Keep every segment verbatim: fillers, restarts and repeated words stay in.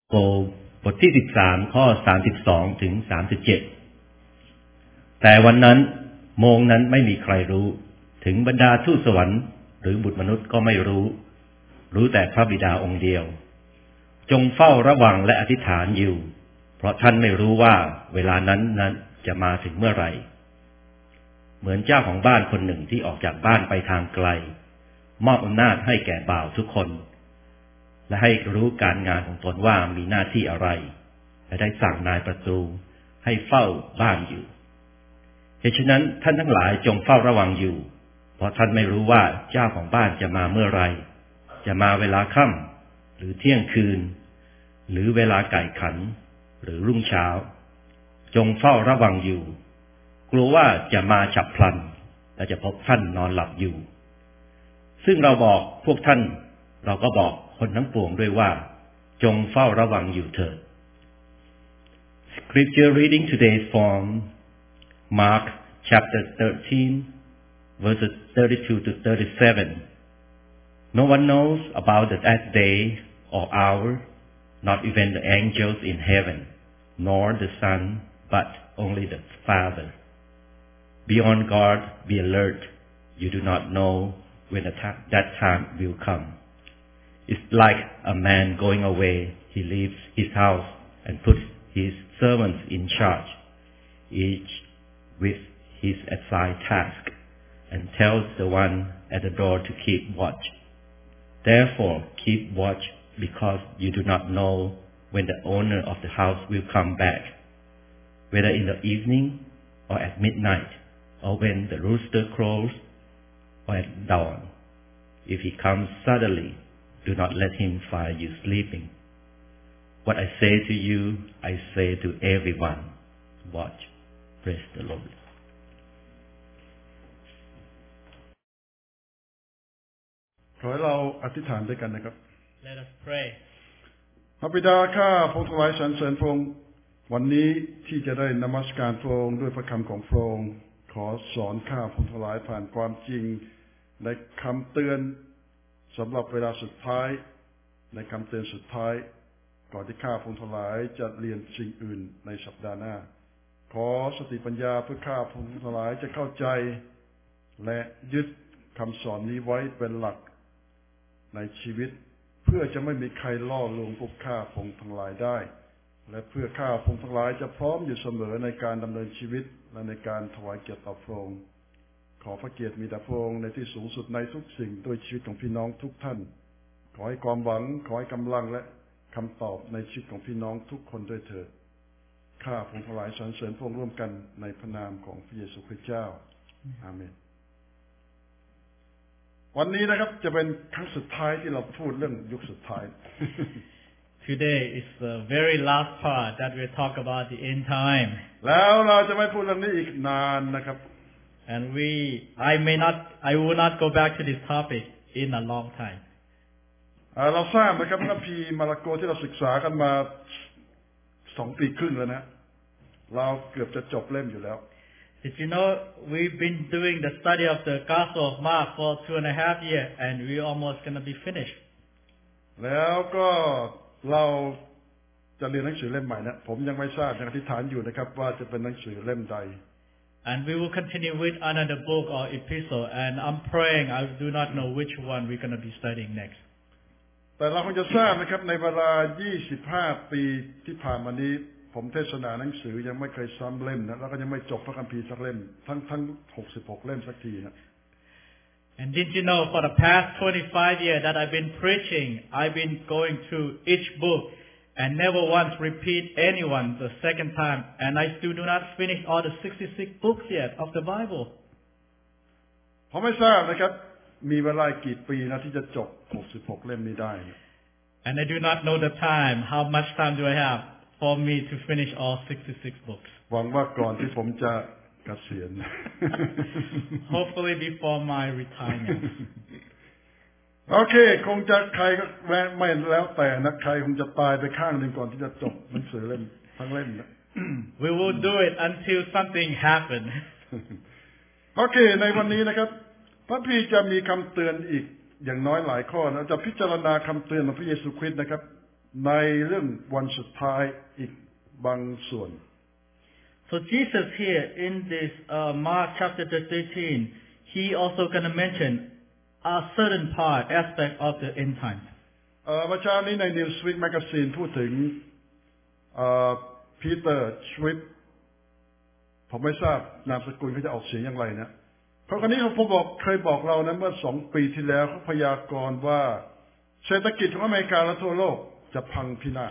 โกบทที่สิบสามข้อสามสิบสองถึงสามสิบเจ็ดแต่วันนั้นโมงนั้นไม่มีใครรู้ถึงบรรดาทูตสวรรค์หรือบุตรมนุษย์ก็ไม่รู้รู้แต่พระบิดาองค์เดียวจงเฝ้าระวังและอธิษฐานอยู่เพราะท่านไม่รู้ว่าเวลานั้นนั้นจะมาถึงเมื่อไหร่เหมือนเจ้าของบ้านคนหนึ่งที่ออกจากบ้านไปทางไกลมอบอำนาจให้แก่บ่าวทุกคนและให้รู้การงานของตนว่ามีหน้าที่อะไรและได้สั่งนายประตูให้เฝ้าบ้านอยู่เหตุฉะนั้นท่านทั้งหลายจงเฝ้าระวังอยู่เพราะท่านไม่รู้ว่าเจ้าของบ้านจะมาเมื่อไรจะมาเวลาค่ำหรือเที่ยงคืนหรือเวลาไก่ขันหรือรุ่งเช้าจงเฝ้าระวังอยู่กลัวว่าจะมาฉับพลันและจะพบท่านนอนหลับอยู่ซึ่งเราบอกพวกท่านเราก็บอกคนทั้งปวงด้วยว่าจงเฝ้าระวังอยู่เถิด Scripture reading today from Mark chapter thirteen verses thirty-two to thirty-seven. No one knows about that day or hour, not even the angels in heaven, nor the Son, but only the Father. Be on guard, be alert. You do not know when that time will come.It's like a man going away. He leaves his house and puts his servants in charge, each with his assigned task, and tells the one at the door to keep watch. Therefore, keep watch because you do not know when the owner of the house will come back, whether in the evening or at midnight, or when the rooster crows or at dawn. If he comes suddenly,Do not let him find you sleeping. What I say to you, I say to everyone. Watch. Praise the Lord. ขอให้เราอธิษฐานด้วยกันนะครับ Let us pray. พระบิดาข้าพระองค์ทั้งหลายสรรเสริญพระองค์วันนี้ที่จะได้นมัสการพระองค์ด้วยพระคำของพระองค์ขอสอนข้าพระองค์ทั้งหลายผ่านความจริงในคำเตือนสำหรับเวลาสุดท้ายในคำเตือนสุดท้ายก่อนที่ข้าพงทั้งหลายจะเรียนสิ่งอื่นในสัปดาห์หน้าขอสติปัญญาเพื่อข้าพงทั้งหลายจะเข้าใจและยึดคำสอนนี้ไว้เป็นหลักในชีวิตเพื่อจะไม่มีใครล่อลวงพวกข้าพงทั้งหลายได้และเพื่อข้าพงทั้งหลายจะพร้อมอยู่เสมอในการดำเนินชีวิตและในการถวายเกียรติต่อพระองค์ขอพระเกียรติมีแต่พระองค์ในที่สูงสุดในทุกสิ่งโดยชีวิตของพี่น้องทุกท่านขอให้ความหวังขอให้กำลังและคำตอบในชีวิตของพี่น้องทุกคนด้วยเถิดข้าพงทั้งหลายสรรเสริญพระองค์ร่วมกันในพระนามของพระเยซูคริสต์เจ้าอาเมนวันนี้นะครับจะเป็นครั้งสุดท้ายที่เราพูดเรื่องยุคสุดท้าย Today is the very last part that we talk about the end time. แล้วเราจะไม่พูดเรื่องนี้อีกนานนะครับ And we, I may not, I will not go back to this topic in a long time. เราทราบนะครับพระคัมภีร์มาระโกที่เราศึกษากันมาสองปีครึ่งแล้วนะเราเกือบจะจบเล่มอยู่แล้ว Did you know we've been doing the study of the Gospel of Mark for two and a half years, and we're almost going to be finished. แล้วก็เราจะเรียนหนังสือเล่มใหม่นะผมยังไม่ทราบยังอธิษฐานอยู่นะครับว่าจะเป็นหนังสือเล่มใด And we will continue with another book or epistle, and I'm praying I do not know which one we're going to be studying next. แต่เราคงจะทราบนะครับในเวลายี่สิบห้าปีที่ผ่านมานี้ผมเทศนาหนังสือยังไม่เคยซ้ำเล่มนะแล้วก็ยังไม่จบพระคัมภีร์สักเล่มทั้งทั้งหกสิบหกเล่มสักทีนะ And did you know for the past twenty-five years that I've been preaching, I've been going through each book.And never once repeat anyone the second time. And I still do not finish all the sixty-six books yet of the Bible. ผมไม่ทราบนะครับมีเวลากี่ปีนะที่จะจบหกสิบหกเล่มนี้ได้ And I do not know the time. How much time do I have for me to finish all sixty-six books? หวังว่าก่อนที่ผมจะเกษียณ Hopefully before my retirement. โอเคคงจะใครก็แม้ไม่แล้วแต่นะใครคงจะตายไปข้างหนึ่งก่อนที่จะจบหนังสือเล่มทั้งเล่มนะ We will do it until something happens. โอเคในวันนี้นะครับพระพี่จะมีคำเตือนอีกอย่างน้อยหลายข้อนะจะพิจารณาคำเตือนของพระเยซูคริสต์นะครับในเรื่องวันสุดท้ายอีกบางส่วน So Jesus here in this uh, Mark chapter thirteen, he also going to mention a certain part, aspect of the end time. เอ่อวันเช้านี้ใน Newsweek Magazine พูดถึงพีเตอร์ชวิปผมไม่ทราบนามสกุลเขาจะออกเสียงอย่างไรนะเพราะคนนี้ผมบอกเคยบอกเรานะเมื่อสองปีที่แล้วเขาพยากรณ์ว่าเศรษฐกิจของอเมริกาและทั่วโลกจะพังพินาศ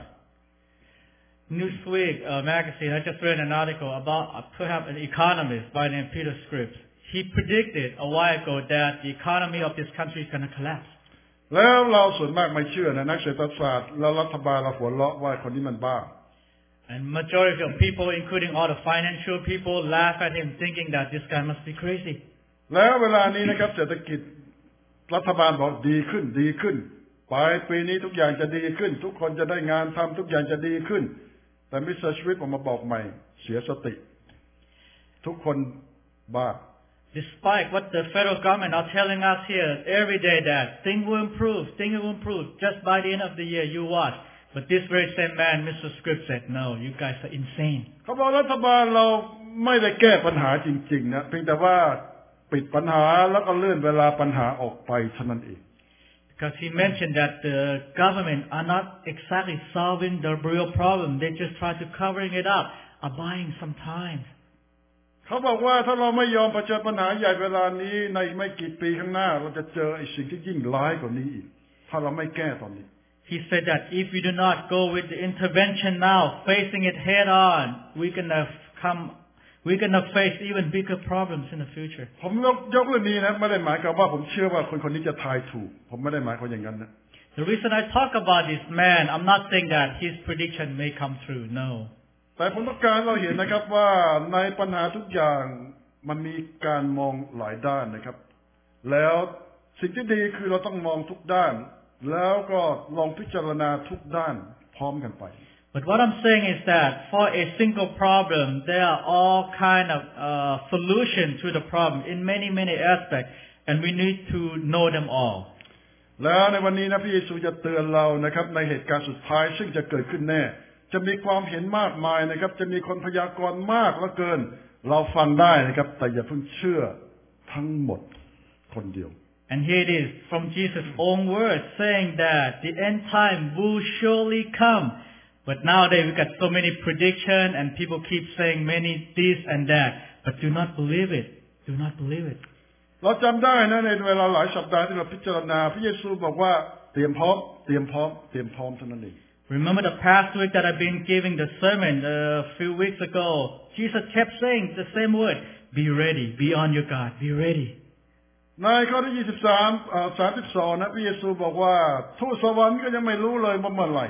Newsweek uh, magazine, I just read an article about uh, perhaps an economist by the name Peter Scripps. He predicted a while ago that the economy of this country is going to collapse. แล้วเราส่วนมากไม่เชื่อนะนักเศรษฐศาสตร์แล้วรัฐบาลเราหัวเราะว่าคนนี้มันบ้า And majority of people, including all the financial people, laugh at him thinking that this guy must be crazy. แล้วเวลานี้นะครับเศรษฐกิจรัฐบาลบอกดีขึ้นดีขึ้นปลายปีนี้ทุกอย่างจะดีขึ้นทุกคนจะได้งานทำทุกอย่างจะดีขึ้นแต่มิสเตอร์ชวิตออกมาบอกใหม่เสียสติทุกคนบ้า Despite what the federal government are telling us here every day that things will improve, things will improve just by the end of the year, you watch. But this very same man, Mister Scripps, said, no, you guys are insane. เขาบอกรัฐบาลเราไม่ได้แก้ปัญหาจริงๆนะเพียงแต่ว่าปิดปัญหาแล้วก็เลื่อนเวลาปัญหาออกไปเท่านั้นเอง Because he mentioned that the government are not exactly solving the real problem. They just try to covering it up, are buying some time. เขาบอกว่าถ้าเราไม่ยอมเผชิญปัญหาใหญ่เวลานี้ในไม่กี่ปีข้างหน้าเราจะเจอไอ้สิ่งที่ยิ่งร้ายกว่านี้อีกถ้าเราไม่แก้ตอนนี้ He said that if we do not go with the intervention now, facing it head on, we're gonna come, we're gonna face even bigger problems in the future. ผมยกยกเรื่องนี้นะไม่ได้หมายความว่าผมเชื่อว่าคนคนนี้จะทายถูกผมไม่ได้หมายความอย่างนั้นนะ The reason I talk about this man, I'm not saying that his prediction may come true. No. แต่ผมต้องการเราเห็นนะครับว่าในปัญหาทุกอย่างมันมีการมองหลายด้านนะครับแล้วสิ่งที่ดีคือเราต้องมองทุกด้านแล้วก็ลองพิจารณาทุกด้านพร้อมกันไป But what I'm saying is that for a single problem, there are all kind of uh, solution to the problem in many many aspects, and we need to know them all. แล้วในวันนี้นะพระเยซูจะเตือนเรานะครับในเหตุการณ์สุดท้ายซึ่งจะเกิดขึ้นแน่จะมีความเห็นมากมายนะครับจะมีคนพยากรณ์มากเหลือเกินเราฟังได้นะครับแต่อย่าเพิ่งเชื่อทั้งหมดคนเดียว And here it is from Jesus' own words saying that the end time will surely come. But nowadays we got so many predictions and people keep saying many this and that. But do not believe it. Do not believe it. เราจำได้นะในเวลาหลายสัปดาห์ที่เราพิจารณาพระเยซูบอกว่าเตรียมพร้อมเตรียมพร้อมเตรียมพร้อมเท่านั้นเอง Remember the past week that I've been giving the sermon a few weeks ago. Jesus kept saying the same word. Be ready. Be on your guard. Be ready. ในข้อที่ยี่สิบสามอ่าสามสิบสองนะพระเยซูบอกว่าทูตสวรรค์ก็ยังไม่รู้เลยว่าเมื่อไหร่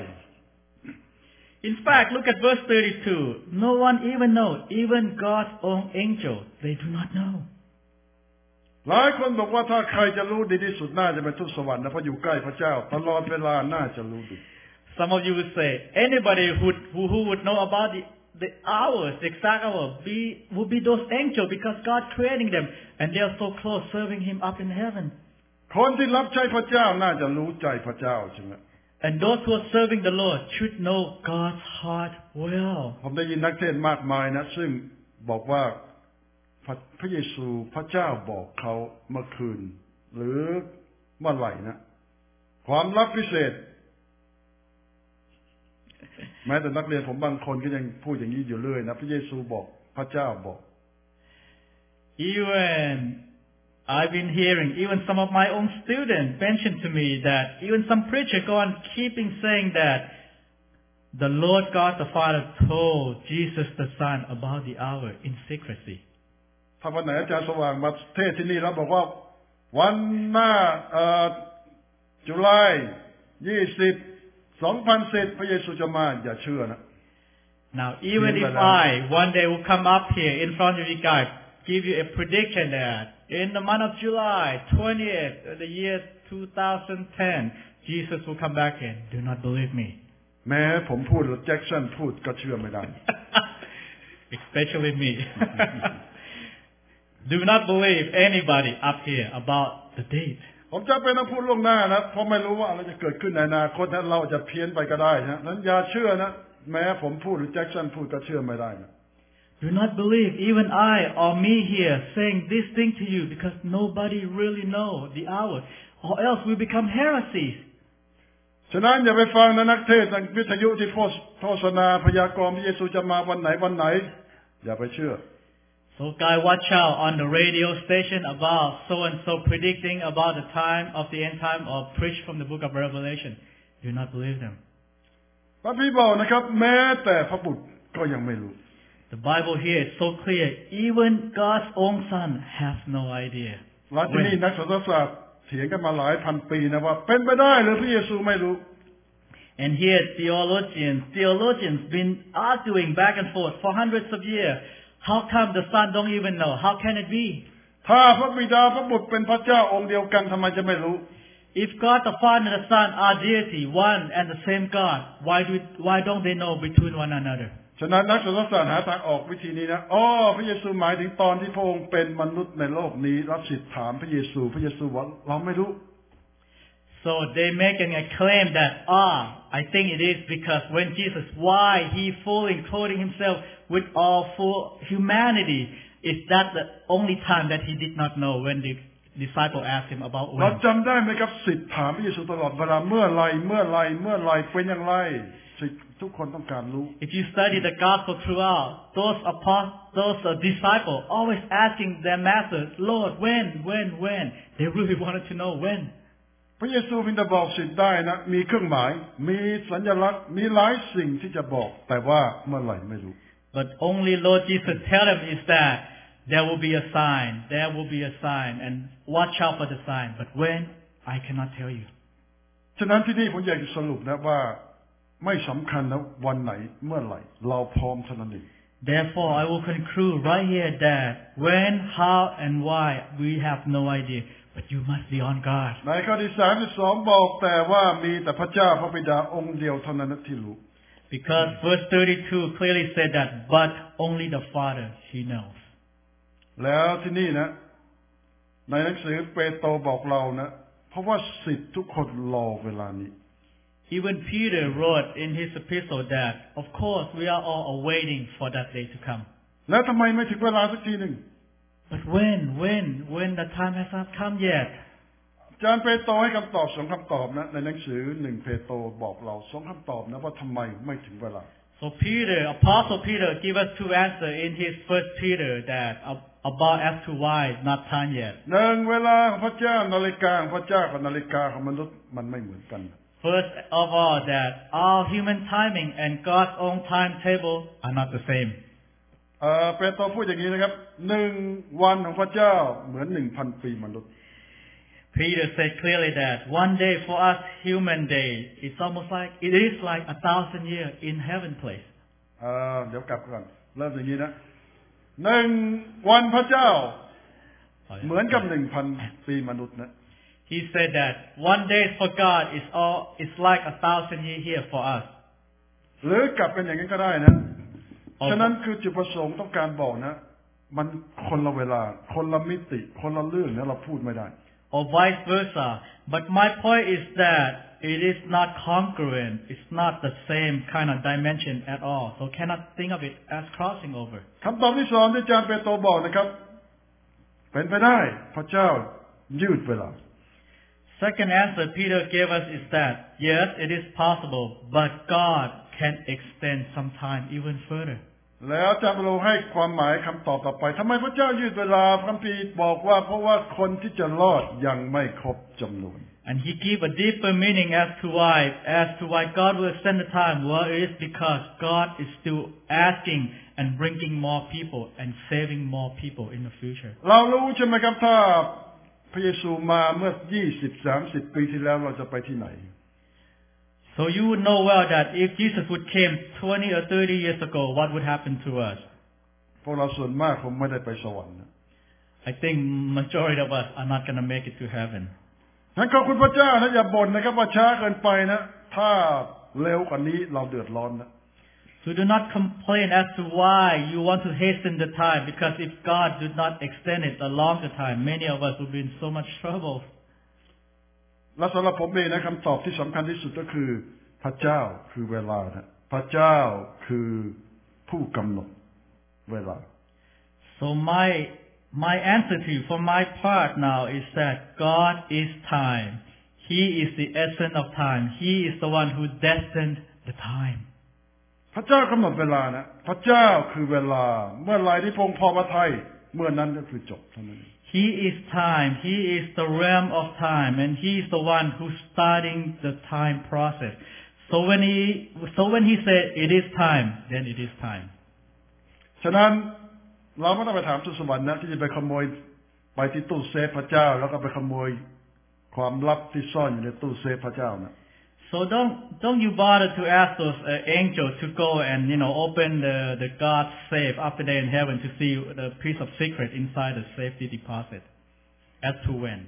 In fact, look at verse thirty-two. No one even knows, even God's own angel, they do not know. หลายคนบอกว่าถ้าใครจะรู้ดีที่สุดน่าจะเป็นทูตสวรรค์นะเพราะอยู่ใกล้พระเจ้าตลอดเวลาน่าจะรู้ดี Some of you would say, anybody who, who, who would know about the, the hours, the exact hour, be, would be those angels because God creating them and they are so close serving Him up in heaven. คนที่รับใช้พระเจ้าน่าจะรู้ใจพระเจ้าใช่ไหม And those who are serving the Lord should know God's heart well. ผมได้ยินนักเทศน์มากมายนะซึ่งบอกว่าพระพระเยซูพระเจ้าบอกเขาเมื่อคืนหรือเมื่อไหร่นะความลับพิเศษแม้แต่นักเรียนผมบางคนก็ยังพูดอย่างนี้อยู่เรื่อยนะพระเยซูบอกพระเจ้าบอก Even I've been hearing, even some of my own students mention to me that even some preacher go on keeping saying that the Lord God the Father told Jesus the Son about the hour in secrecy. ถ้าวันไหนอาจารย์สว่างมาเทศที่นี่แล้วบอกว่าวันหน้าเอ่อจุลายยี่สิบสองพันสิบพระเยซูจะมาอย่าเชื่อนะ Now even if I one day will come up here in front of you guys, give you a prediction that in the month of July twentieth, the year two thousand ten, Jesus will come back in. Do not believe me. แม้ผมพูดหรือแจ็คสันพูดก็เชื่อไม่ได้ Especially me. Do not believe anybody up here about the date. ผมจะเป็นนักพูดล่วงหน้านะเพราะไม่รู้ว่าอะไรจะเกิดขึ้นในอนาคตนั้นเราจะเพี้ยนไปก็ได้นะนั้นอย่าเชื่อนะแม้ผมพูดหรือแจ็คสันพูดก็เชื่อไม่ได้นะ Do not believe even I or me here saying this thing to you because nobody really know the hour, or else we become heresies. ฉะนั้นอย่าไปฟังนะนักเทศน์นักวิทยุที่โฆษณาพยากรณ์พระเยซูจะมาวันไหนวันไหนอย่าไปเชื่อ So guys, watch out on the radio station about so and so predicting about the time of the end time or preach from the book of Revelation. Do not believe them. พระพี่บอกนะครับแม้แต่พระบุตรก็ยังไม่รู้ The Bible here is so clear. Even God's own Son has no idea. หลังจากนี้นักศาสนศาสตร์เถียงกันมาหลายพันปีนะว่าเป็นไปได้หรือพระเยซูไม่รู้ And here theologians, theologians been arguing back and forth for hundreds of years. How come the Son don't even know? How can it be? ถ้าพระบิดาพระบุตรเป็นพระเจ้าองค์เดียวกันทำไมจะไม่รู้ If God the Father and the Son are deity, one and the same God, why do why don't they know between one another? ฉะนั้นนักศาสนศาสตร์หาทางออกวิธีนี้นะอ๋อพระเยซูหมายถึงตอนที่พระองค์เป็นมนุษย์ในโลกนี้รับสิทธิ์ถามพระเยซูพระเยซูว่าเราไม่รู้ So they making a claim that ah, I think it is because when Jesus, why he fully clothing himself with all full humanity, is that the only time that he did not know when the disciple asked him about เรา when. จำได้ไหมครับสิทธิ์ถามพระเยซูตลอดเวลาเมื่อไรเมื่อไรเมื่อไรเป็นอย่างไรสิทธิ์ทุกคนต้องการรู้ If you study the gospel throughout, those apostles, those uh, disciples always asking their masters, Lord, when, when, when? They really wanted to know when. พระเยซูเพียงแต่บอกสิทธิ์ได้นะมีเครื่องหมายมีสัญลักษณ์มีหลายสิ่งที่จะบอกแต่ว่าเมื่อไหร่ไม่รู้ But only Lord Jesus tell them is that there will be a sign, there will be a sign, and watch out for the sign. But when, I cannot tell you. ฉะนั้นที่นี่ผมอยากจะสรุปนะว่าไม่สำคัญนะวันไหนเมื่อไหร่เราพร้อมเท่านั้นเอง Therefore, I will conclude right here that when, how, and why, we have no idea. But you must be on guard. ในข้อที่สามที่สองบอกแต่ว่ามีแต่พระเจ้าพระบิดาองค์เดียวเท่านั้นที่รู้ Because verse thirty-two clearly said that, but only the Father, He knows. แล้วที่นี่นะในหนังสือเปโตรบอกเรานะเพราะว่าศิษย์ทุกคนรอเวลานี้ Even Peter wrote in his epistle that, of course, we are all awaiting for that day to come. แล้วทำไมไม่ถึงเวลาสักทีหนึ่ง But when, when, when the time has not come yet? อาจารย์เปโตรให้คำตอบสองคำตอบนะในหนังสือหนึ่งเปโตรบอกเราสองคำตอบนะว่าทำไมไม่ถึงเวลา So Peter, Apostle Peter, give us two answers in his first Peter that about as to why not time yet. หนึ่งเวลาของพระเจ้านาฬิกาของพระเจ้ากับนาฬิกาของมนุษย์มันไม่เหมือนกัน First of all, that our human timing and God's own timetable are not the same. เอ่อเปโตรพูดอย่างนี้นะครับหนึ่งวันของพระเจ้าเหมือนหนึ่งพันปีมนุษย์ Peter said clearly that one day for us, human day, it's almost like, it is like a thousand years in heaven place. เอ่อเดี๋ยวกลับก่อนเริ่มอย่างนี้นะหนึ่งวันพระเจ้าเหมือนกับหนึ่งพันปีมนุษย์นะ He said that one day for God is all, it's like a thousand years here for us. หรือกลับเป็นอย่างนี้ก็ได้นะฉะนั้นคือจุดประสงค์ต้องการบอกนะมันคนละเวลาคนละมิติคนละเรื่องนะเราพูดไม่ได้ Or vice versa. But my point is that it is not congruent. It's not the same kind of dimension at all. So cannot think of it as crossing over. คำตอบที่สองที่อาจารย์เปโตรบอกนะครับเป็นไปได้พระเจ้ายืดเวลา Second answer Peter gave us is that yes, it is possible, but God can extend some time even further. แล้วอาจารย์เปโตรให้ความหมายคำตอบต่อไปทำไมพระเจ้ายืดเวลาพระคัมภีร์บอกว่าเพราะว่าคนที่จะรอดยังไม่ครบจำนวน And he gave a deeper meaning as to why, as to why God will extend the time. Well, it is because God is still asking and bringing more people and saving more people in the future. เรารู้ใช่ไหมครับถ้าพระเยซูมาเมื่อยี่สิบ สามสิบปีที่แล้วเราจะไปที่ไหน So you would know well that if Jesus would came twenty or thirty years ago, what would happen to us? พวกเราส่วนมากคงไม่ได้ไปสวรรค์นะ I think majority of us are not going to make it to heaven. งั้นขอบคุณพระเจ้านะอย่าบ่นนะครับว่าช้าเกินไปนะถ้าเร็วกว่านี้เราเดือดร้อนนะ So do not complain as to why you want to hasten the time, because if God did not extend it a longer time, many of us would be in so much trouble. และสำหรับผมเองนะคำตอบที่สำคัญที่สุดก็คือพระเจ้าคือเวลานะพระเจ้าคือผู้กำหนดเวลา So my my answer to you for my part now is that God is time. He is the essence of time. He is the one who destined the time. พระเจ้ากำหนดเวลานะพระเจ้าคือเวลาเมื่อไรที่พระองค์พอพระทัยเมื่อนั้นก็คือจบเท่านั้น He is time. He is the realm of time, and He is the one who's starting the time process. So when He so when He said it is time, then it is time. ฉะนั้นเราไม่ต้องไปถามทูตสวรรค์นะที่จะไปขโมยไปที่ตู้เซฟพระเจ้าแล้วก็ไปขโมยความลับที่ซ่อนอยู่ในตู้เซฟพระเจ้านะ So don't don't you bother to ask those uh, angels to go and you know open the the God's safe up there in heaven to see the piece of secret inside the safety deposit. As to when.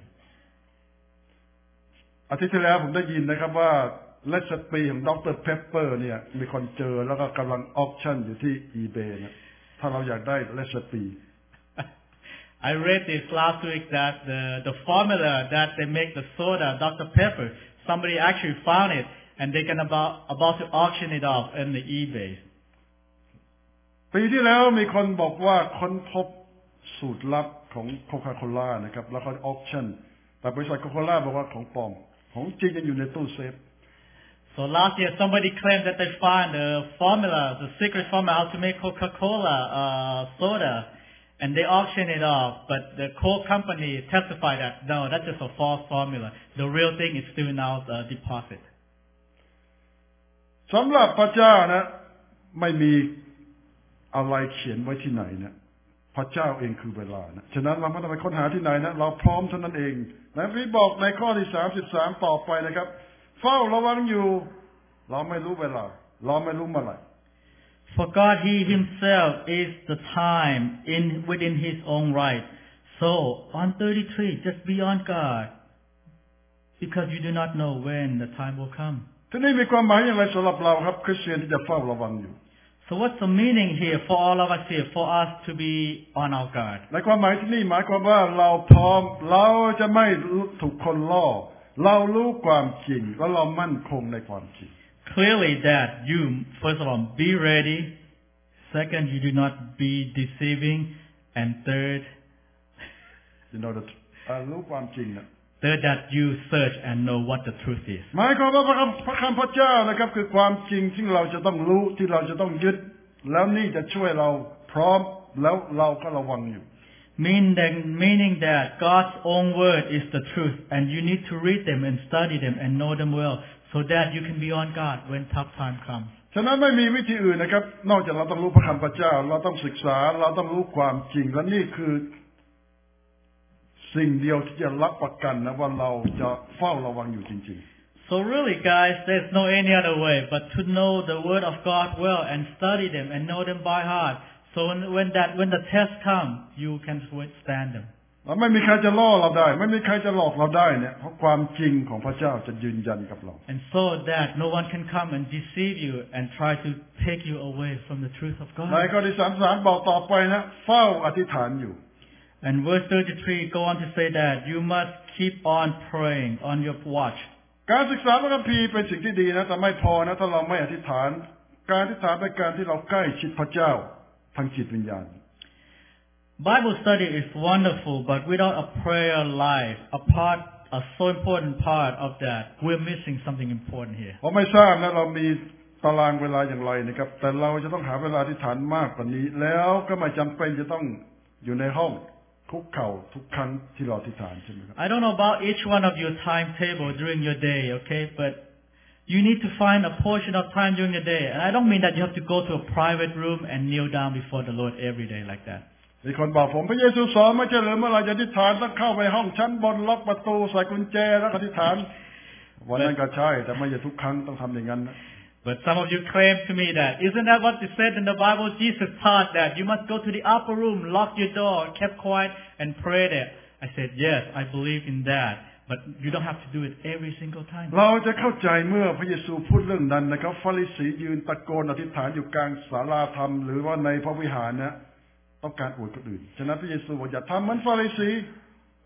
อาทิตย์ที่แล้วผมได้ยินนะครับว่าเลสปีของดรเพปเปอร์เนี่ยมีคนเจอแล้วก็กำลังออคชั่นอยู่ที่ eBay นะถ้าเราอยากได้เลสปี I read this last week that the the formula that they make the soda Doctor Pepper somebody actually found it and they can about about to auction it off in the eBay. ปีที่แล้วมีคนบอกว่าค้นพบสูตรลับของโคคาโคล่านะครับแล้วก็ออคชั่นแต่บริษัทโคคาโคล่าบอกว่าของปลอมของจริงยังอยู่ในตู้เซฟ So last year somebody claimed that they found the formula, the secret formula how to make Coca-Cola uh, soda, and they auctioned it off. But the Coke company testified that no, that's just a false formula. The real thing is still now the deposit. สำหรับพระเจ้านะไม่มีอะไรเขียนไว้ที่ไหนนะพระเจ้าเองคือเวลานะฉะนั้นเราไม่ต้องไปค้นหาที่ไหนนะเราพร้อมเท่านั้นเองนะพี่บอกในข้อที่สามสิบสามต่อไปนะครับเฝ้าระวังอยู่เราไม่รู้เวลาเราไม่รู้เมื่อไหร่ For God He Himself is the time in within His own right. So on thirty-three, just be on guard, because you do not know when the time will come. ที่นี่มีความหมายอย่างไรสำหรับเราครับคริสเตียนที่จะเฝ้าระวังอยู่ So what's the meaning here for all of us here, for us to be on our guard? ในความหมายที่นี่หมายความว่าเราพร้อมเราจะไม่ถูกคนล่อเรารู้ความจริงและเรามั่นคงในความจริง Clearly that you, first of all, be ready. Second, you do not be deceiving. And third, you know that รู้ความจริงนะ third that you search and know what the truth is. หมายความว่าพระคำพระคำพระเจ้านะครับคือความจริงที่เราจะต้องรู้ที่เราจะต้องยึดแล้วนี่จะช่วยเราพร้อมแล้วเราก็ระวังอยู่ Meaning, meaning that God's own word is the truth, and you need to read them and study them and know them well, so that you can be on guard when tough time comes. ฉะนั้นไม่มีวิธีอื่นนะครับนอกจากเราต้องรู้พระคำพระเจ้าเราต้องศึกษาเราต้องรู้ความจริงและนี่คือสิ่งเดียวที่จะรับประกันนะว่าเราจะเฝ้าระวังอยู่จริงๆ So really, guys, there's no any other way but to know the word of God well and study them and know them by heart. So when, when that when the tests come, you can withstand them. ไม่มีใครจะล่อเราได้ไม่มีใครจะหลอกเราได้เนี่ยเพราะความจริงของพระเจ้าจะยืนยันกับเรา And so that no one can come and deceive you and try to take you away from the truth of God. ในข้อที่สามสิบสามบอกต่อไปนะเฝ้าอธิษฐานอยู่ And verse thirty-three go on to say that you must keep on praying on your watch. การศึกษาพระคัมภีร์เป็นสิ่งที่ดีนะแต่ไม่พอนะถ้าเราไม่อธิษฐานการอธิษฐานเป็นการที่เราใกล้ชิดพระเจ้าทางจิตวิญญาณ Bible study is wonderful, but without a prayer life, a part, a so important part of that, we're missing something important here. ผมไม่ทราบนะเรามีตารางเวลาอย่างไรนะครับแต่เราจะต้องหาเวลาอธิษฐานมากกว่านี้แล้วก็ไม่จำเป็นจะต้องอยู่ในห้องคุกเข่าทุกครั้งที่เราอธิษฐานใช่ไหมครับ I don't know about each one of your timetable during your day, okay, but you need to find a portion of time during the day, and I don't mean that you have to go to a private room and kneel down before the Lord every day like that. มีคนบอกผมพระเยซูสอนไม่ใช่หรือเมื่อเราจะอธิษฐานต้องเข้าไปห้องชั้นบนล็อกประตูใส่กุญแจแล้วอธิษฐานวันนั้นก็ใช่แต่ไม่ใช่ทุกครั้งต้องทำอย่างนั้นนะ But some of you claim to me that isn't that what it said in the Bible? Jesus taught that you must go to the upper room, lock your door, keep quiet, and pray there. I said yes, I believe in that, but you don't have to do it every single time. เราจะเข้าใจเมื่อพระเยซูพูดเรื่องนั้นนะครับฟาริสียืนตะโกนอธิษฐานอยู่กลางศาลาธรรมหรือว่าในพระวิหารนะต้องการอวดคนอื่นฉะนั้นพระเยซูบอกอย่าทำเหมือนฟาริสีอ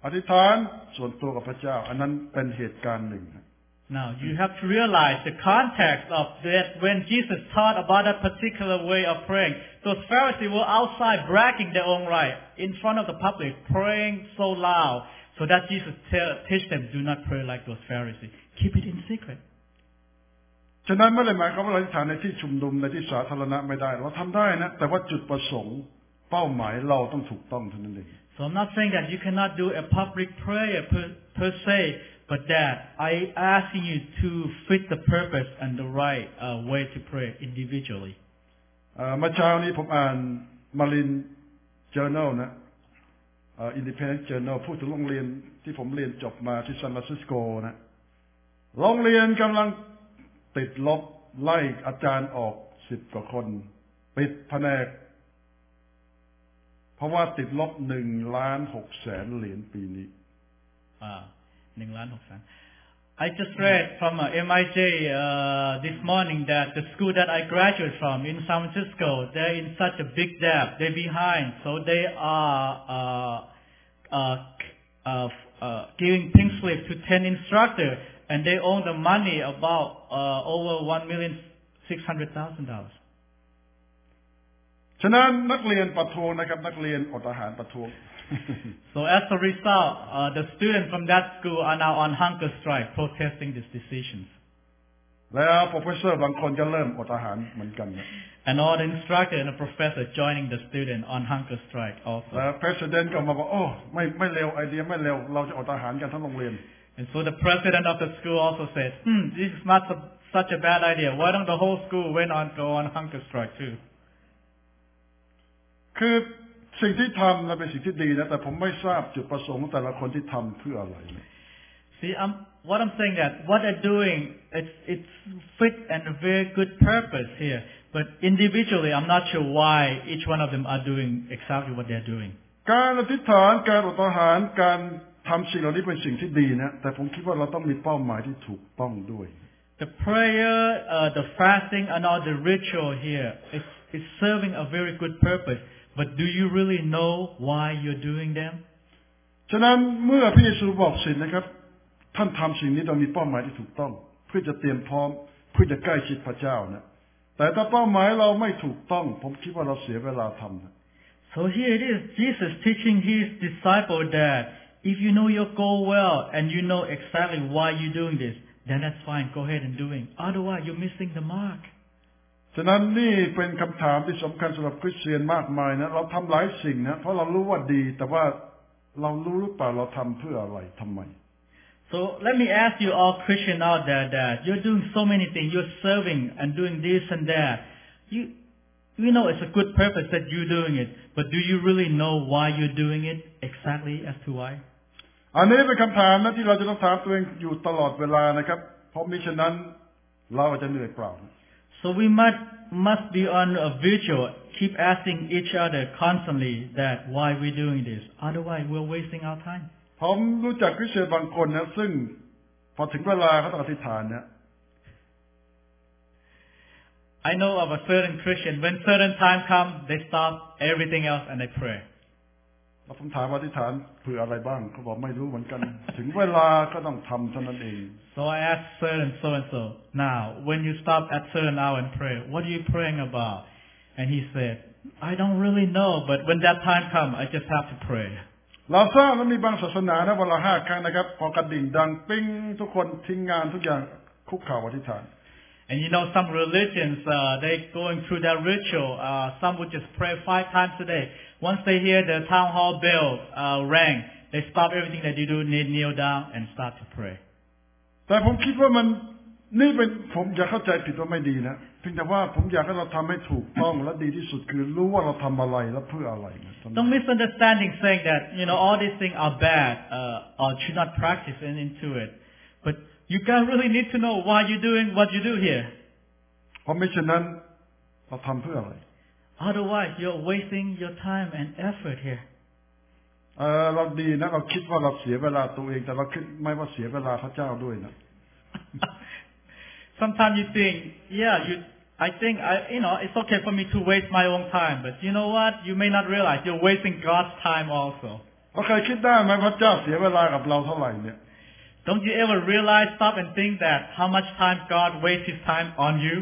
อธิษฐานส่วนตัวกับพระเจ้าอันนั้นเป็นเหตุการณ์หนึ่ง Now, you have to realize the context of that when Jesus taught about that particular way of praying. Those Pharisees were outside bragging their own right in front of the public, praying so loud, so that Jesus tell, teach them, do not pray like those Pharisees. Keep it in secret. ฉะนั้นไม่ได้หมายความว่าเราอธิษฐานในที่ชุมนุมในที่สาธารณะไม่ได้เราทำได้นะแต่ว่าจุดประสงค์เป้าหมายเราต้องถูกต้องเท่านั้นเอง So I'm not saying that you cannot do a public prayer per, per se, but that I asking you to fit the purpose and the right uh, way to pray individually. เมื่อเช้านี้ผมอ่านมาริน Journal นะ Independent Journal พูดถึงโรงเรียนที่ผมเรียนจบมาที่ซานฟรานซิสโกนะโรงเรียนกำลังติดลบไล่อาจารย์ออกสิบกว่าคนปิดแผนกเพราะว่าติดลบหนึ่งล้านหกแสนเหรียญปีนี้อ่าหนึ่งล้านหกแสน I just read from uh, M I J uh, this morning that the school that I graduated from in San Francisco, they're in such a big debt, they're behind, so they are uh, uh, uh, uh, giving pink slip to ten instructors, and they owe the money about uh, over one million six hundred thousand dollars. ฉะนั้นนักเรียนประท้วงนะครับนักเรียนอดอาหารประท้วง So as a result, uh, the students from that school are now on hunger strike, protesting these decisions. แล้ว professor บางคนก็เริ่มอดอาหารเหมือนกันนะ And all the instructor and the professor joining the student on hunger strike also. แล้ว president ก็มาบอกโอ้ไม่ไม่เร็วไอเดียไม่เร็วเราจะอดอาหารกันทั้งโรงเรียน And so the president of the school also said, hmm, this is not so, such a bad idea. Why don't the whole school went on go on hunger strike too? คือสิ่งที่ทำนะเป็นสิ่งที่ดีนะแต่ผมไม่ทราบจุดประสงค์ของแต่ละคนที่ทำเพื่ออะไร See, I'm, what I'm saying that what they're doing, it's it's fit and a very good purpose here. But individually, I'm not sure why each one of them are doing exactly what they're doing. การอธิษฐานการอดอาหารการทำสิ่งเหล่านี้เป็นสิ่งที่ดีนะแต่ผมคิดว่าเราต้องมีเป้าหมายที่ถูกต้องด้วย The prayer, uh, the fasting, and all the ritual here is is serving a very good purpose. But do you really know why you're doing them? ฉะนั้นเมื่อพระเยซูบอกสิ่งนะครับท่านทำสิ่งนี้ต้องมีเป้าหมายที่ถูกต้องเพื่อจะเตรียมพร้อมเพื่อจะใกล้ชิดพระเจ้านะแต่ถ้าเป้าหมายเราไม่ถูกต้องผมคิดว่าเราเสียเวลาทำนะ So here it is, Jesus teaching his disciple that if you know your goal well and you know exactly why you're doing this, then that's fine, go ahead and do it. Otherwise, you're missing the mark. ฉะนั้นนี่เป็นคำถามที่สำคัญสำหรับคริสเตียนมากมายนะเราทำหลายสิ่งนะเพราะเรารู้ว่าดีแต่ว่าเรารู้หรือเปล่าเราทำเพื่ออะไรทำไม So let me ask you all Christian out there that you're doing so many things, you're serving and doing this and that. You you know it's a good purpose that you're doing it, but do you really know why you're doing it exactly as to why? อันนี้เป็นคำถามนะที่เราจะต้องถามตัวเองอยู่ตลอดเวลานะครับเพราะมิฉะนั้นเราอาจจะเหนื่อยเปล่า So we must must be on a vigil, keep asking each other constantly that why we're doing this. Otherwise, we're wasting our time. ผมรู้จักคริสเตียนบางคนนะซึ่งพอถึงเวลาเขาต้องอธิษฐานนะ I know of a certain Christian when certain time come, they stop everything else and they pray. แล้วผมถามว่าอธิษฐานเพื่ออะไรบ้างเขาบอกไม่รู้เหมือนกัน ถึงเวลาก็ต้องทำเท่านั้นเอง So I asked certain so and so. Now, when you stop at certain hour and pray, what are you praying about? And he said, I don't really know, but when that time come, I just have to pray. เราทราบว่ามีบางศาสนานะวันละห้าครั้งนะครับพอกระดิ่งดังปิ้งทุกคนทิ้งงานทุกอย่างคุกเข่าอธิษฐาน And you know, some religions, uh, they going through that ritual. Uh, some would just pray five times a day. Once they hear the town hall bell uh, rang, they stop everything that you do, kneel down, and start to pray. แต่ผมคิดว่ามันนี่เป็นผมอยากเข้าใจผิดว่าไม่ดีนะเพียงแต่ว่าผมอยากให้เราทำให้ถูกต้องและดีที่สุดคือรู้ว่าเราทำอะไรและเพื่ออะไร Don't misunderstanding saying that you know all these things are bad uh, or should not practice into it, but you guys really need to know why you're doing what you do here. เพราะไม่เช่นนั้นเราทำเพื่ออะไร Otherwise, you're wasting your time and effort here. เออเราดีนะเราคิดว่าเราเสียเวลาตัวเองแต่เราคิดไม่ว่าเสียเวลาพระเจ้าด้วยนะ Sometimes you think, yeah, you. I think I, you know, it's okay for me to waste my own time, but you know what? You may not realize you're wasting God's time also. เราเคยคิดได้ไหมพระเจ้าเสียเวลากับเราเท่าไหร่เนี่ย Don't you ever realize, stop and think that how much time God wastes His time on you?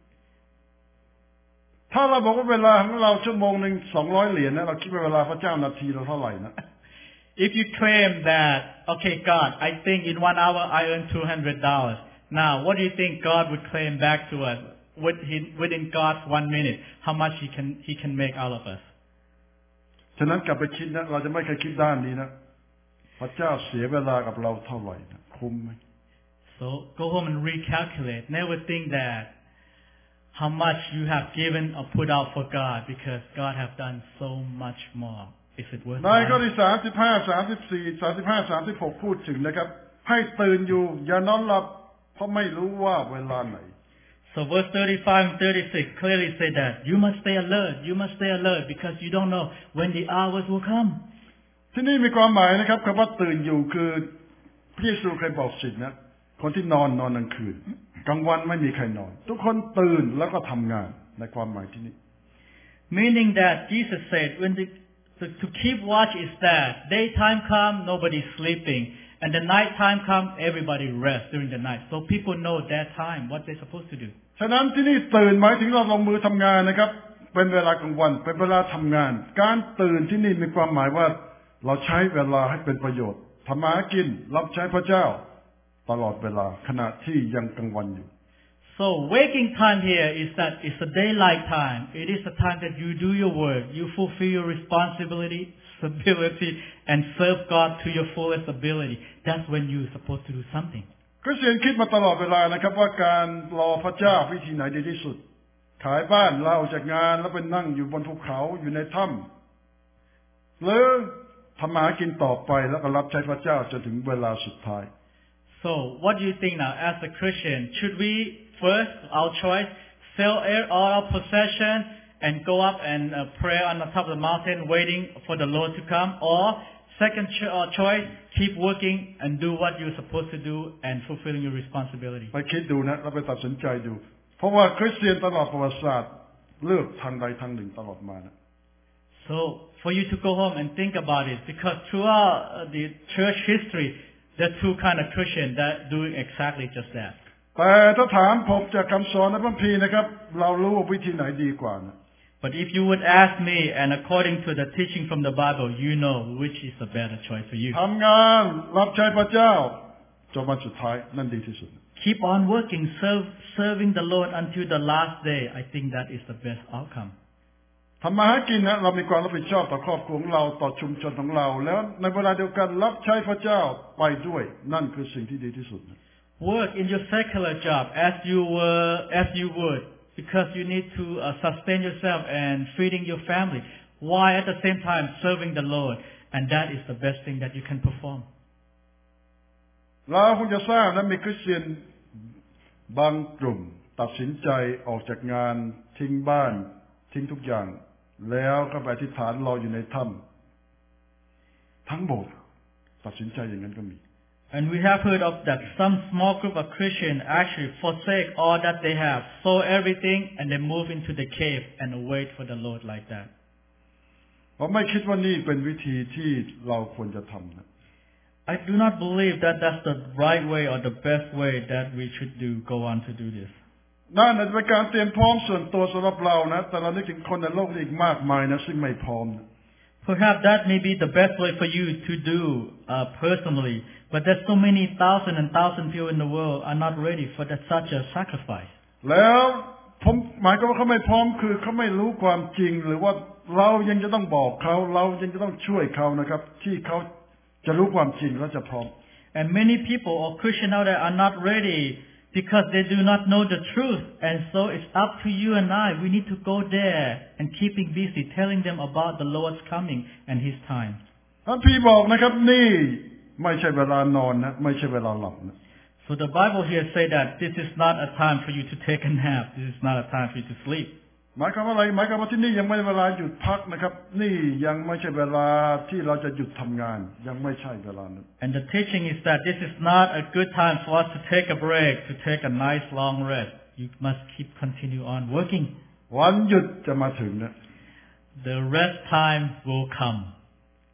ถ้าเราบอกว่าเวลาของเราชั่วโมงหนึ่งสองร้อยเหรียญนะเราคิดว่าเวลาพระเจ้านาทีเราเท่าไหร่นะ If you claim that, okay, God, I think in one hour I earn two hundred dollars. Now, what do you think God would claim back to us within, within God's one minute? How much He can He can make out of us? ฉะนั้นกลับไปคิดนะเราจะไม่เคยคิดด้านนี้นะพระเจ้าเสียเวลากับเราเท่าไหร่นะคุ้มไหม So go home and recalculate. Never think that how much you have given or put out for God because God have done so much more. Is it worth it? ในข้อที่สามสิบห้าสามสิบสี่สามสิบห้าสามสิบหกพูดถึงนะครับให้ตื่นอยู่อย่านอนหลับเพราะไม่รู้ว่าเวลาไหน So verse thirty-five and thirty-six clearly say that you must stay alert. You must stay alert because you don't know when the hours will come. ที่นี่มีความหมายนะครับคำว่าตื่นอยู่คือพระเยซูเคยบอกสิทธินะคนที่นอนนอนกลางคืนกลางวันไม่มีใครนอนทุกคนตื่นแล้วก็ทำงานในความหมายที่นี้ Meaning that Jesus said when the to, to keep watch is that daytime come nobody sleeping and the night time come everybody rest during the night. So people know that time what they're supposed to do. ฉะนั้นที่นี่ตื่นหมายถึงเราลงมือทำงานนะครับเป็นเวลากลางวันเป็นเวลาทำงานการตื่นที่นี่มีความหมายว่าเราใช้เวลาให้เป็นประโยชน์ทำมาหากินรับใช้พระเจ้าตลอดเวลาขณะที่ยังกลางวันอยู่ So waking time here is that it's a daylight time. It is the time that you do your work, you fulfill your responsibility, ability, and serve God to your fullest ability. That's when you're supposed to do something. คริสเตียนคิดมาตลอดเวลานะครับว่าการรอพระเจ้าวิธีไหนดีที่สุดขายบ้านลาออกจากงานแล้วไปนั่งอยู่บนภูเขาอยู่ในถ้ำหรือทำมาหากินต่อไปแล้วก็รับใช้พระเจ้าจนถึงเวลาสุดท้าย So what do you think now as a Christian? Should we first, our choice, sell all our possession and go up and uh, pray on the top of the mountain waiting for the Lord to come? Or second cho- uh, choice, keep working and do what you're supposed to do and fulfilling your responsibility? ไปคิดดูนะแล้วไปตัดสินใจดูเพราะว่าคริสเตียนตลอดประวัติศาสตร์เลือกทางใดทางหนึ่งตลอดมานะ So for you to go home and think about it, because throughout the church history, there are two kind of Christians that doing exactly just that. แต่ถ้าถามผมจากคำสอนในพระคัมภีร์นะครับเรารู้ว่าวิธีไหนดีกว่านะ But if you would ask me, and according to the teaching from the Bible, you know which is the better choice for you. ทำงานรับใช้พระเจ้าจนวันสุดท้ายนั่นดีที่สุด Keep on working, serve, serving the Lord until the last day. I think that is the best outcome. ทำมาหากินนะเรามีความรับผิดชอบต่อครอบครัวของเราต่อชุมชนของเราแล้วในเวลาเดียวกันรับใช้พระเจ้าไปด้วยนั่นคือสิ่งที่ดีที่สุด Work in your secular job as you were, as you would, because you need to uh, sustain yourself and feeding your family, while at the same time serving the Lord, and that is the best thing that you can perform. เราคงจะทราบนะมีคริสเตียนบางกลุ่มตัดสินใจออกจากงานทิ้งบ้านทิ้งทุกอย่างแล้วก็ไปอธิษฐานรออยู่ในถ้ำทั้งโบสถ์ตัดสินใจอย่างนั้นก็มี And we have heard of that some small group of Christians actually forsake all that they have, sold everything, and they move into the cave and wait for the Lord like that. ผมไม่คิดว่านี่เป็นวิธีที่เราควรจะทำนะ I do not believe that that's the right way or the best way that we should do, go on to do this. นั่นเป็นการเตรียมพร้อมส่วนตัวสำหรับเรานะแต่เรานึกถึงคนในโลกนี้อีกมากมายนะซึ่งไม่พร้อม Perhaps that may be the best way for you to do uh, personally, but there's so many thousand and thousand people in the world are not ready for that such a sacrifice. แล้วผมหมายความว่าเขาไม่พร้อมคือเขาไม่รู้ความจริงหรือว่าเรายังจะต้องบอกเขาเรายังจะต้องช่วยเขานะครับที่เขาจะรู้ความจริงและจะพร้อม And many people or Christians out there are not ready because they do not know the truth. And so it's up to you and I. We need to go there and keeping busy telling them about the Lord's coming and His time. ท่านพี่บอกนะครับนี่ไม่ใช่เวลานอนนะไม่ใช่เวลาหลับนะ So the Bible here say that this is not a time for you to take a nap. This is not a time for you to sleep. หมายความว่าอะไรหมายความว่าที่นี่ยังไม่เวลาหยุดพักนะครับนี่ยังไม่ใช่เวลาที่เราจะหยุดทำงานยังไม่ใช่เวลานั้น And the teaching is that this is not a good time for us to take a break, to take a nice long rest. You must keep continue on working. วันหยุดจะมาถึงนะ The rest time will come.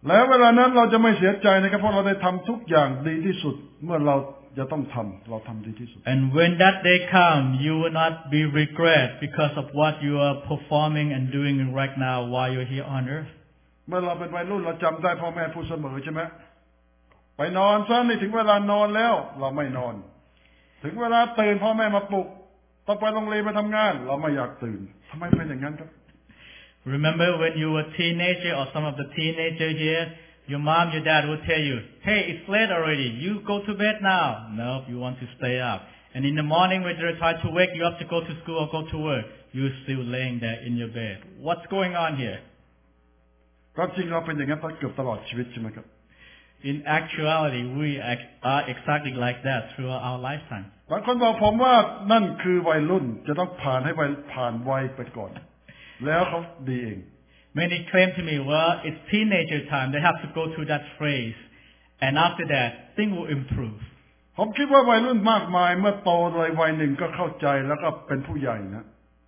แล้วเวลานั้นเราจะไม่เสียใจนะครับเพราะเราได้ทำทุกอย่างดีที่สุดเมื่อเราจะต้องทำเราทำดีที่สุด And when that day comes, you will not be regret because of what you are performing and doing right now while you're here on earth. เมื่อเราเป็นวัยรุ่นเราจำได้พ่อแม่พูดเสมอใช่ไหมไปนอนซะนี่ถึงเวลานอนแล้วเราไม่นอนถึงเวลาตื่นพ่อแม่มาปลุกต้องไปโรงเรียนไปทำงานเราไม่อยากตื่นทำไมเป็นอย่างนั้นครับ Remember when you were a teenager or some of the teenagers here, your mom, your dad would tell you, hey, it's late already. You go to bed now. No, you want to stay up. And in the morning when they try to wake you up to go to school or go to work, you're still laying there in your bed. What's going on here? ความจริงเราเป็นอย่างนั้นเกือบตลอดชีวิตใช่ไหมครับ In actuality, we are exactly like that throughout our lifetime. บางคนบอกผมว่านั่นคือวัยรุ่นจะต้องผ่านให้วัยผ่านวัยไปก่อนแล้วเขาดีเอง Many claim to me, well, it's teenager time. They have to go through that phase. And after that, things will improve. ผมคิดว่าวัยรุ่นมากมายเมื่อโตโดยวัยหนึ่งก็เข้าใจแล้วก็เป็นผู้ใหญ่นะ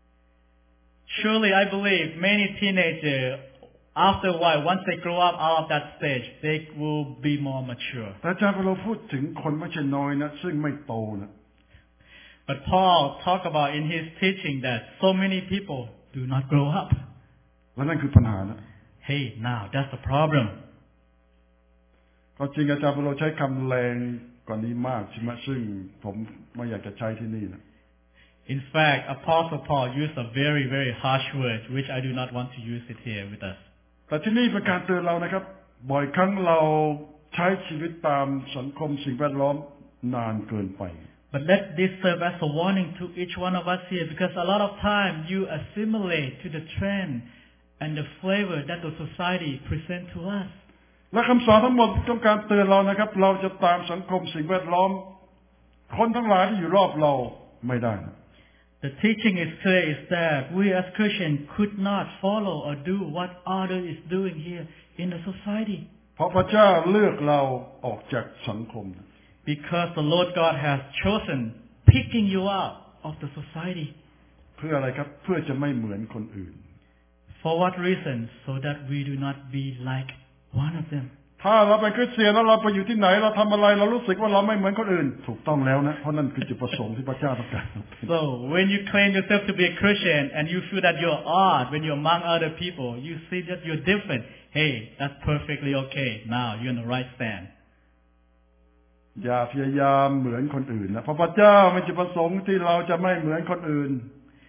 Surely, I believe many teenagers, after a while, once they grow up out of that stage, they will be more mature. แต่อาจารย์เราพูดถึงคนไม่ใช่น้อยนะซึ่งไม่โตนะ But Paul talked about in his teaching that so many people do not grow up. และนั่นคือปัญหานะ Hey, now that's the problem. ก็จริงอาจารย์เราใช้คำแรงกว่านี้มากใช่ไหมซึ่งผมไม่อยากจะใช้ที่นี่นะ In fact, Apostle Paul used a very, very harsh word, which I do not want to use it here with us. แต่ที่นี่เป็นการเตือนเรานะครับบ่อยครั้งเราใช้ชีวิตตามสังคมสิ่งแวดล้อมนานเกินไป But let this serve as a warning to each one of us here, because a lot of time you assimilate to the trend and the flavor that the society present to us. และคำสอนทั้งหมดต้องการเตือนเรานะครับเราจะตามสังคมสิ่งแวดล้อมคนทั้งหลายที่อยู่รอบเราไม่ได้นะ The teaching is clear is that we as Christians could not follow or do what others is doing here in the society. เพราะพระเจ้าเลือกเราออกจากสังคม Because the Lord God has chosen picking you out of the society. เพื่ออะไรครับเพื่อจะไม่เหมือนคนอื่น For what reason? So that we do not be like one of them. ถ้าเราเป็นคริสเตียนแล้วเราไปอยู่ที่ไหนเราทำอะไรเรารู้สึกว่าเราไม่เหมือนคนอื่นถูกต้องแล้วนะเพราะนั่นคือจุดประสงค์ที่พระเจ้าต้องการ So when you claim yourself to be a Christian and you feel that you're odd when you're among other people, you see that you're different. Hey, that's perfectly okay. Now you're in the right stand. อย่าพยายามเหมือนคนอื่นนะเพราะพระเจ้าไม่จุดประสงค์ที่เราจะไม่เหมือนคนอื่น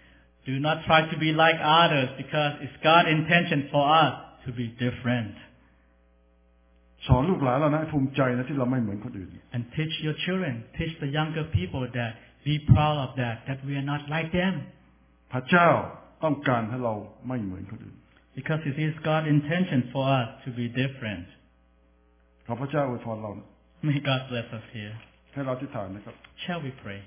Do not try to be like others because it's God's intention for us to be different. สอนลูกหลานเรานะภูมิใจนะที่เราไม่เหมือนคนอื่น And teach your children, teach the younger people that be proud of that, that we are not like them. พระเจ้าต้องการให้เราไม่เหมือนคนอื่น Because it is God's intention for us to be different. ขอพระเจ้าอวยพรเรานะ May God bless us here. ให้เราอธิษฐานนะครับ Shall we pray?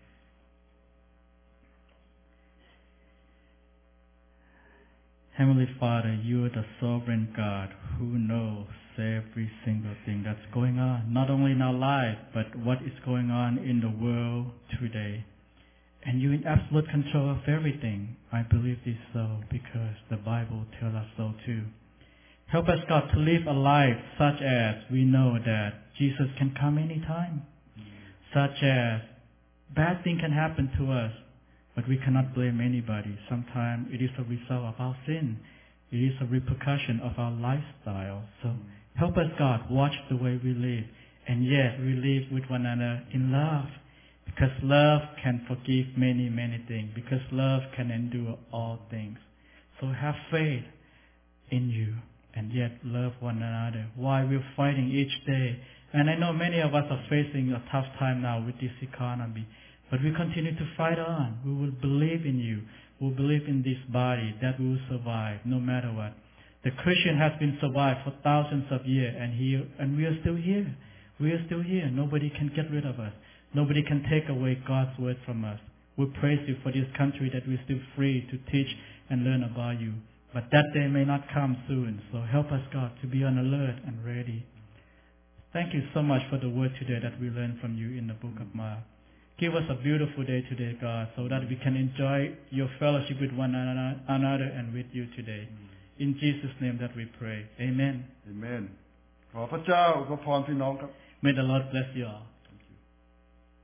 Heavenly Father, you are the sovereign God who knows every single thing that's going on, not only in our life, but what is going on in the world today. And you're in absolute control of everything. I believe this so because the Bible tells us so too. Help us, God, to live a life such as we know that Jesus can come anytime, such as bad things can happen to us, but we cannot blame anybody. Sometimes it is a result of our sin. It is a repercussion of our lifestyle. So help us, God, watch the way we live, and yet we live with one another in love, because love can forgive many, many things, because love can endure all things. So have faith in you, and yet love one another while we're fighting each day. And I know many of us are facing a tough time now with this economy, but we continue to fight on. We will believe in you. We will believe in this body that we will survive no matter what. The Christian has been survived for thousands of years, and here, and we are still here. We are still here. Nobody can get rid of us. Nobody can take away God's word from us. We praise you for this country that we're still free to teach and learn about you. But that day may not come soon. So help us, God, to be on alert and ready. Thank you so much for the word today that we learned from you in the book of Mark. Give us a beautiful day today, God, so that we can enjoy your fellowship with one another and with you today. In Jesus' name that we pray. Amen. Amen ขอพระเจ้าอวยพรพี่น้องครับ May the Lord bless you all.